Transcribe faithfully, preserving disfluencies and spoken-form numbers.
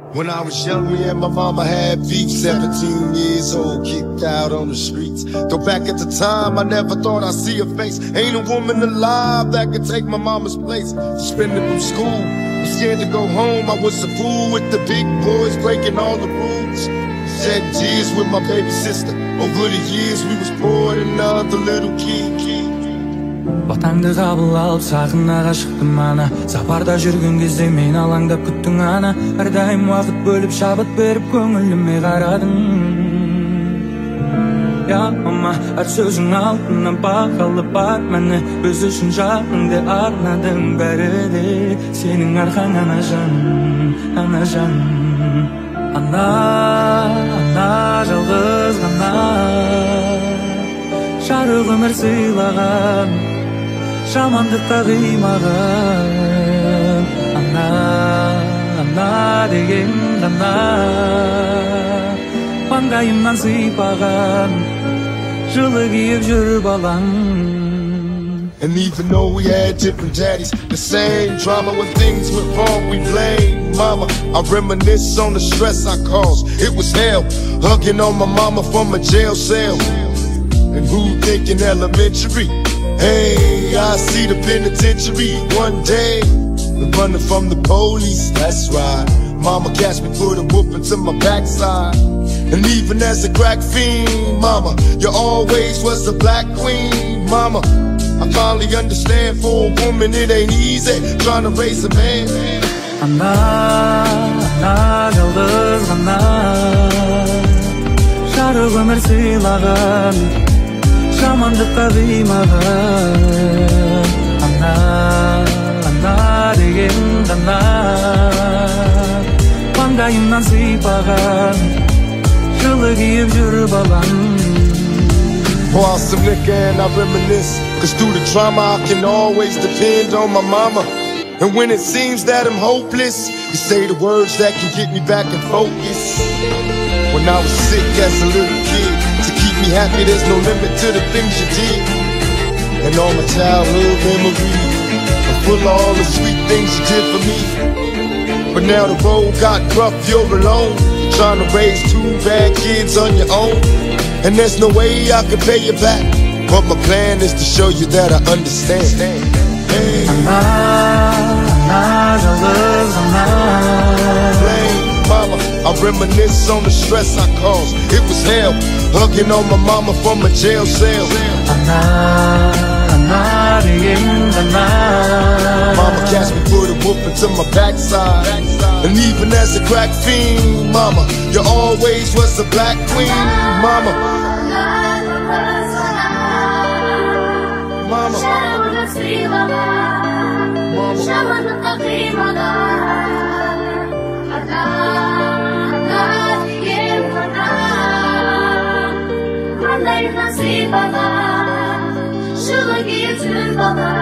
When I was young, me and my mama had beef. Seventeen years old, kicked out on the streets. Though back at the time, I never thought I'd see her face. Ain't a woman alive that could take my mama's place. Suspended from school, was scared to go home. I was a fool with the big boys, breaking all the rules. Shed tears with my baby sister. Over the years, we was poor than another little kid, kid. Батаңды қабыл алып сағына шықтым ана. Сапарда жүрген кезде мен алаңдап күттің ана. Әрдайым уақыт бөліп шабыт беріп көңіліме қарадың. Я мама, әр сөзің алтыннан бағалы бар мәні. Өз үшін жаныңды арнадың бәрі де. Сенің арқаң ана жан, ана жан. Ана, ана жалғыз ғана жарық өмір сыйлаған, жамандыққа қимаған. Ана, ана деген ғана маңдайымнан сипаған, жылы киіп жүр балаң. And even though we had different daddies, the same drama when things went wrong, we blame mama. I reminisce on the stress I caused. It was hell, hugging on my mama from a jail cell. And who thinking elementary? Hey, I see the penitentiary one day. Been running from the police, that's right. Mama catch me, put a whooping to my backside. And even as a crack fiend, mama, you always was the black queen, mama. I finally understand, for a woman it ain't easy trying to raise a man. Ана, ана жалғыз ғана жарық өмір сыйлаған, жамандыққа қимаған. Ана, ана деген ғана маңдайымнан сипаған, жылы киіп жүр балаң. Pour out some liquor and I reminisce, cause through the drama I can always depend on my mama. And when it seems that I'm hopeless, you say the words that can get me back in focus. When I was sick as a little kid, to keep me happy there's no limit to the things you did. And all my childhood memories are full of all the sweet things you did for me. But now the road got rough, you're alone, you're trying to raise two bad kids on your own. And there's no way I can pay you back, but my plan is to show you that I understand. Hey. Ана, ана жалғыз ғана Blame mama, I reminisce on the stress I caused. It was hell, hugging on my mama from a jail cell. Ана, ана деген ғана Mama catch me, put a whooping to my backside. And even as a crack fiend, mama, you always was a black queen, mama. Mama, Mama.